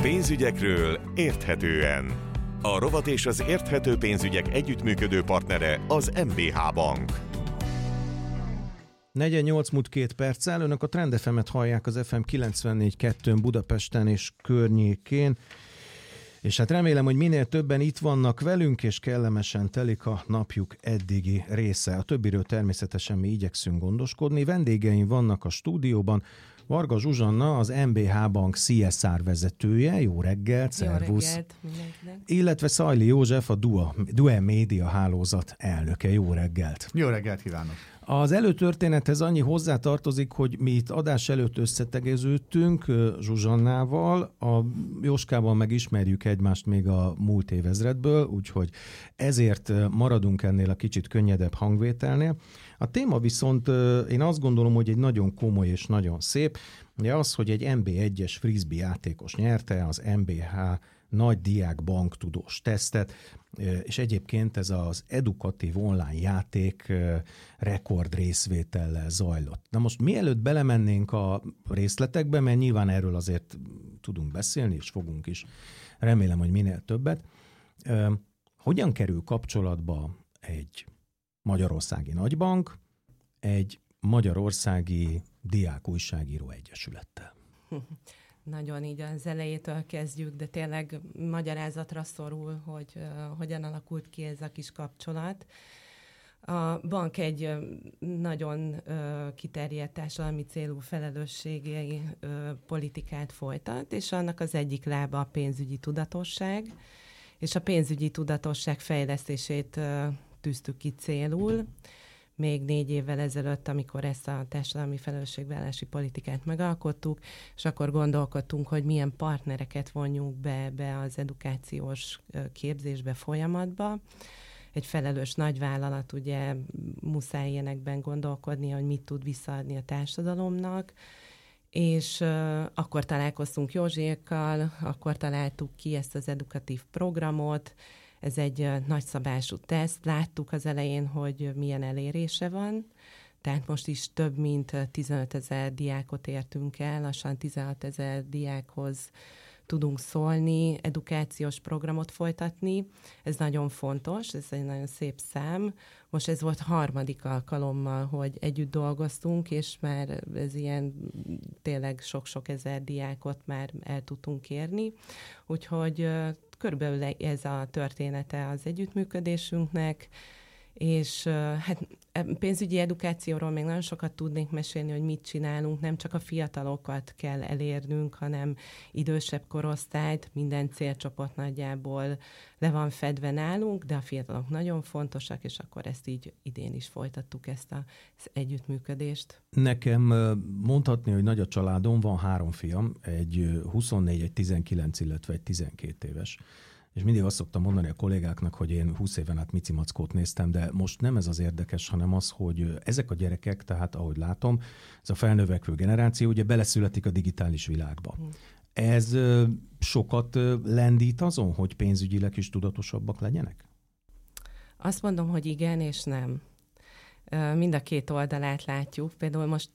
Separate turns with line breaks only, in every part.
Pénzügyekről érthetően. A rovat és az érthető pénzügyek együttműködő partnere az MBH Bank.
48 múlt 2 perccel, önök a Trend FM-et hallják az FM 94.2-n Budapesten és környékén, és hát remélem, hogy minél többen itt vannak velünk, és kellemesen telik a napjuk eddigi része. A többiről természetesen mi igyekszünk gondoskodni. Vendégeim vannak a stúdióban. Varga Zsuzsanna, az MBH Bank CSR vezetője. Jó reggelt, szervusz! Jó reggelt mindenkinek! Illetve Szajli József, a Due Média hálózat elnöke. Jó reggelt!
Jó reggelt kívánok!
Az előtörténethez annyi hozzátartozik, hogy mi itt adás előtt összetegeződtünk Zsuzsannával, a Jóskával megismerjük egymást még a múlt évezredből, úgyhogy ezért maradunk ennél a kicsit könnyedebb hangvételnél. A téma viszont én azt gondolom, hogy egy nagyon komoly és nagyon szép, ugye az, hogy egy NB1-es frisbee játékos nyerte az MBH nagy diák banktudós tesztet, és egyébként ez az edukatív online játék rekord részvétellel zajlott. Na most mielőtt belemennénk a részletekbe, mert nyilván erről azért tudunk beszélni, és fogunk is, remélem, hogy minél többet. Hogyan kerül kapcsolatba egy magyarországi nagybank egy magyarországi diákújságíró egyesülettel?
Nagyon így az elejétől kezdjük, de tényleg magyarázatra szorul, hogy hogyan alakult ki ez a kis kapcsolat. A bank egy nagyon kiterjedt társadalmi célú felelősségi politikát folytat, és annak az egyik lába a pénzügyi tudatosság, és a pénzügyi tudatosság fejlesztését tűztük ki célul. Még 4 évvel ezelőtt, amikor ezt a társadalmi felelősségvállalási politikát megalkottuk, és akkor gondolkodtunk, hogy milyen partnereket vonjunk be az edukációs képzésbe, folyamatba. Egy felelős nagyvállalat ugye muszáj ilyenekben gondolkodni, hogy mit tud visszaadni a társadalomnak, és akkor találkoztunk Józsékkal, akkor találtuk ki ezt az edukatív programot. Ez egy nagyszabású teszt. Láttuk az elején, hogy milyen elérése van. Tehát most is több mint 15 000 diákot értünk el, lassan 16 000 diákhoz tudunk szólni, edukációs programot folytatni. Ez nagyon fontos, ez egy nagyon szép szám. Most ez volt 3. alkalommal, hogy együtt dolgoztunk, és már ez ilyen tényleg sok-sok ezer diákot már el tudtunk érni. Úgyhogy körülbelül ez a története az együttműködésünknek, és hát pénzügyi edukációról még nagyon sokat tudnék mesélni, hogy mit csinálunk, nem csak a fiatalokat kell elérnünk, hanem idősebb korosztályt, minden célcsoport nagyjából le van fedve nálunk, de a fiatalok nagyon fontosak, és akkor ezt így idén is folytattuk, ezt az együttműködést.
Nekem mondhatni, hogy nagy a családom, van 3 fiam, egy 24, egy 19, illetve egy 12 éves. És mindig azt szoktam mondani a kollégáknak, hogy én 20 éven át Mici Mackót néztem, de most nem ez az érdekes, hanem az, hogy ezek a gyerekek, tehát ahogy látom, ez a felnövekvő generáció ugye beleszületik a digitális világba. Ez sokat lendít azon, hogy pénzügyileg is tudatosabbak legyenek?
Azt mondom, hogy igen és nem. Mind a 2 oldalát látjuk. Például most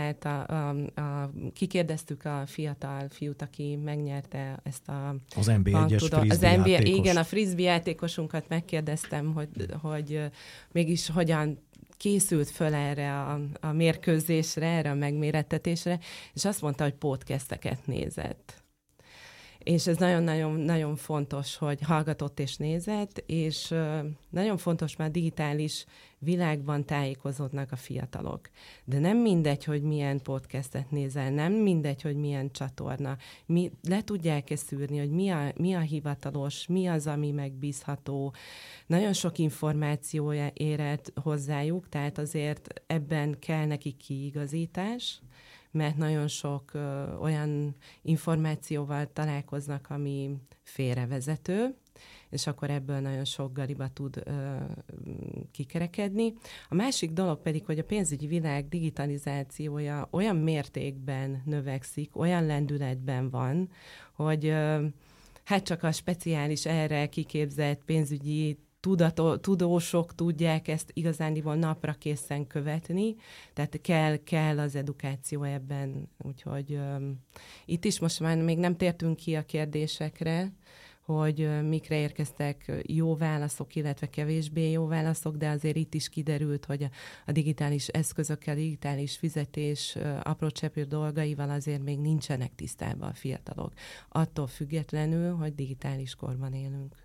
kikérdeztük a fiatal fiút, aki megnyerte ezt
az NB1-es frisbee játékos.
Igen, a frisbee játékosunkat megkérdeztem, hogy mégis hogyan készült föl erre a mérkőzésre, erre a megmérettetésre, és azt mondta, hogy podcasteket nézett. És ez nagyon-nagyon fontos, hogy hallgatott és nézett, és nagyon fontos, már digitális világban tájékozódnak a fiatalok. De nem mindegy, hogy milyen podcastet nézel, nem mindegy, hogy milyen csatorna. Le tudják szűrni, hogy mi a hivatalos, mi az, ami megbízható. Nagyon sok információ éred hozzájuk, tehát azért ebben kell nekik kiigazítás, mert nagyon sok olyan információval találkoznak, ami félrevezető, és akkor ebből nagyon sok gariba tud kikerekedni. A másik dolog pedig, hogy a pénzügyi világ digitalizációja olyan mértékben növekszik, olyan lendületben van, hogy hát csak a speciális erre kiképzett pénzügyi tudósok tudják ezt igazándiból napra készen követni, tehát kell az edukáció ebben, úgyhogy itt is most már még nem tértünk ki a kérdésekre, hogy mikre érkeztek jó válaszok, illetve kevésbé jó válaszok, de azért itt is kiderült, hogy a digitális eszközökkel, digitális fizetés aprócseprő dolgaival azért még nincsenek tisztában a fiatalok. Attól függetlenül, hogy digitális korban élünk.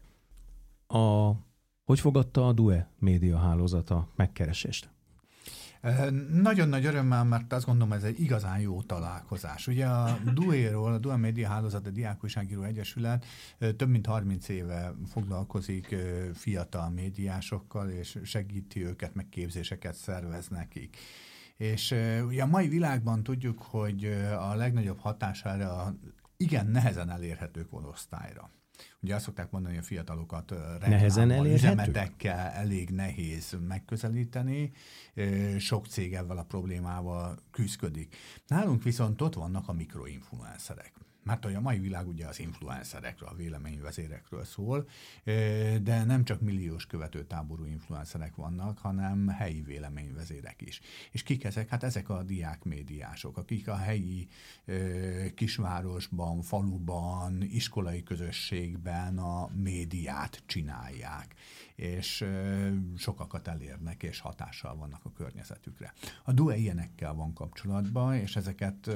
Hogy fogadta a DUE média hálózata megkeresést?
Nagyon nagy örömmel, mert azt gondolom, ez egy igazán jó találkozás. Ugye a DUE-ról, a DUE Média Hálózat, a Diákújságíró Egyesület több mint 30 éve foglalkozik fiatal médiásokkal, és segíti őket, meg képzéseket szervez nekik. És ugye a mai világban tudjuk, hogy a legnagyobb hatására igen nehezen elérhető korosztályra. Ugye azt szokták mondani, hogy a fiatalokat üzemetekkel elég nehéz megközelíteni, sok cég ezzel a problémával küszködik. Nálunk viszont ott vannak a mikroinfluencerek. Mert a mai világ ugye az influencerekről, a véleményvezérekről szól, de nem csak milliós követőtáború influencerek vannak, hanem helyi véleményvezérek is. És kik ezek? Hát ezek a diákmédiások, akik a helyi kisvárosban, faluban, iskolai közösségben a médiát csinálják, és sokakat elérnek, és hatással vannak a környezetükre. A DUE ilyenekkel van kapcsolatban, és ezeket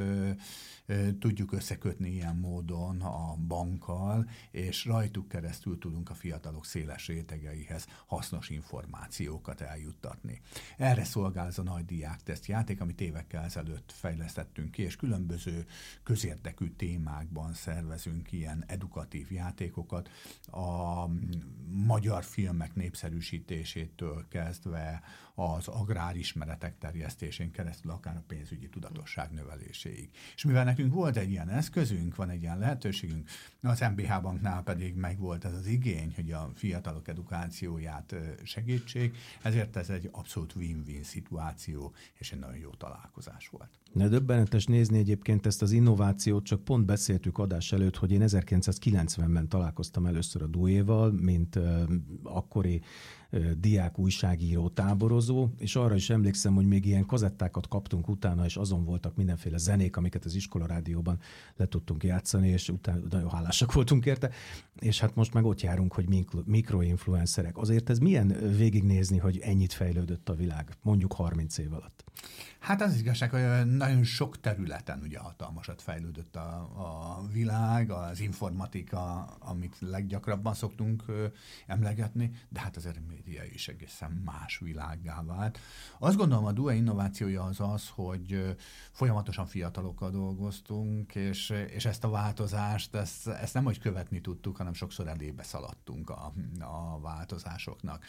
tudjuk összekötni ilyen módon a bankkal, és rajtuk keresztül tudunk a fiatalok széles rétegeihez hasznos információkat eljuttatni. Erre szolgál ez a nagy diákteszt játék, amit évekkel ezelőtt fejlesztettünk ki, és különböző közérdekű témákban szervezünk ilyen edukatív játékokat. A magyar filmek népszerűsítésétől kezdve az agrárismeretek terjesztésén keresztül akár a pénzügyi tudatosság növeléséig. És mivel nekünk volt egy ilyen eszközünk, van egy ilyen lehetőségünk, az MBH Banknál pedig megvolt ez az igény, hogy a fiatalok edukációját segítsék, ezért ez egy abszolút win-win szituáció, és egy nagyon jó találkozás volt.
De döbbenetes nézni egyébként ezt az innovációt, csak pont beszéltük adás előtt, hogy én 1990-ben találkoztam először a DUE-val, mint akkori diák újságíró, táborozó, és arra is emlékszem, hogy még ilyen kazettákat kaptunk utána, és azon voltak mindenféle zenék, amiket az iskolarádióban le tudtunk játszani, és utána nagyon hálásak voltunk érte, és hát most meg ott járunk, hogy mikroinfluencerek. Azért ez milyen végignézni, hogy ennyit fejlődött a világ, mondjuk 30 év alatt?
Hát az igazság, hogy nagyon sok területen ugye hatalmasat fejlődött a világ, az informatika, amit leggyakrabban szoktunk emlegetni, de hát azért a média is egészen más világgá vált. Azt gondolom, a DUE innovációja az, hogy folyamatosan fiatalokkal dolgoztunk, és ezt a változást, ezt nem hogy követni tudtuk, hanem sokszor elébe szaladtunk a változásoknak.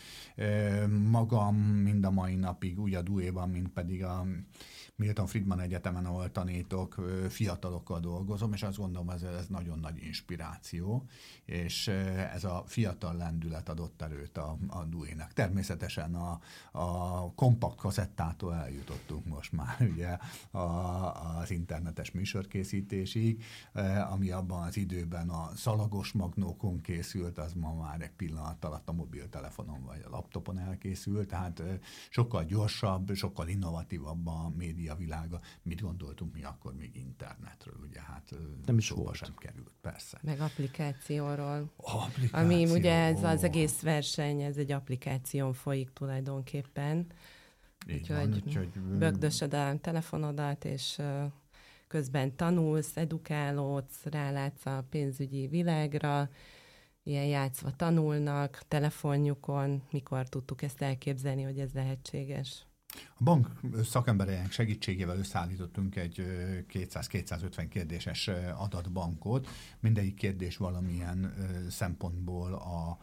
Magam mind a mai napig, úgy a DUE-ban, mint pedig a Milton Friedman Egyetemen, ahol tanítok, fiatalokkal dolgozom, és azt gondolom, ez nagyon nagy inspiráció, és ez a fiatal lendület adott erőt a DUE-nek. Természetesen a kompakt kazettától eljutottunk most már ugye az internetes műsorkészítésig, ami abban az időben a szalagos magnókon készült, az ma már egy pillanat alatt a mobiltelefonon vagy a laptopon elkészült, tehát sokkal gyorsabb, sokkal innovatívabb a média világa. Mit gondoltunk mi akkor még internetről, ugye hát
nem is volt.
Sem került, persze.
Meg applikációról. Ami ugye ez az egész verseny, ez egy applikáción folyik tulajdonképpen. Úgyhogy bögdösöd a telefonodat, és közben tanulsz, edukálódsz, rálátsz a pénzügyi világra, ilyen játszva tanulnak, telefonjukon. Mikor tudtuk ezt elképzelni, hogy ez lehetséges?
A bank szakembereinek segítségével összeállítottunk egy 200-250 kérdéses adatbankot. Mindegyik kérdés valamilyen szempontból a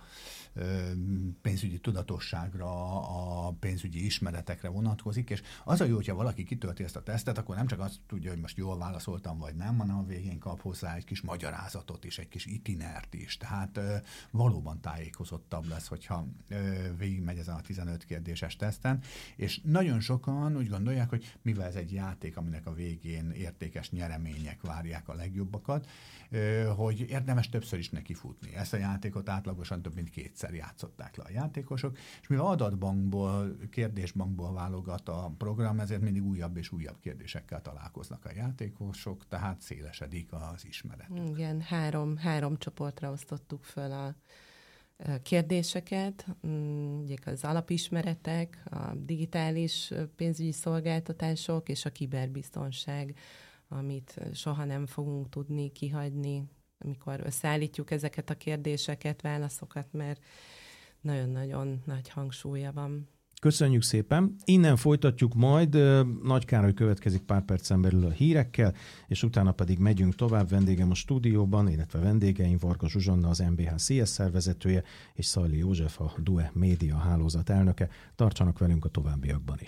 pénzügyi tudatosságra, a pénzügyi ismeretekre vonatkozik, és az a jó, hogyha valaki kitölti ezt a tesztet, akkor nem csak azt tudja, hogy most jól válaszoltam, vagy nem, hanem a végén kap hozzá egy kis magyarázatot is, egy kis itinert is. Tehát valóban tájékozottabb lesz, hogyha végigmegy ezen a 15 kérdéses teszten, és nagyon sokan úgy gondolják, hogy mivel ez egy játék, aminek a végén értékes nyeremények várják a legjobbakat, hogy érdemes többször is nekifutni. Ezt a játékot átlagosan több mint 2-szer játszották le a játékosok, és mivel adatbankból, kérdésbankból válogat a program, ezért mindig újabb és újabb kérdésekkel találkoznak a játékosok, tehát szélesedik az ismeret.
Igen, három csoportra osztottuk föl a kérdéseket, ugye az alapismeretek, a digitális pénzügyi szolgáltatások és a kiberbiztonság, amit soha nem fogunk tudni kihagyni, amikor összeállítjuk ezeket a kérdéseket, válaszokat, mert nagyon-nagyon nagy hangsúlya van.
Köszönjük szépen. Innen folytatjuk majd. Nagy Károly következik pár percen belül a hírekkel, és utána pedig megyünk tovább. Vendégem a stúdióban, illetve vendégeim Varga Zsuzsanna, az MBH CSR vezetője, és Szalli József, a DUE média hálózat elnöke. Tartsanak velünk a továbbiakban is.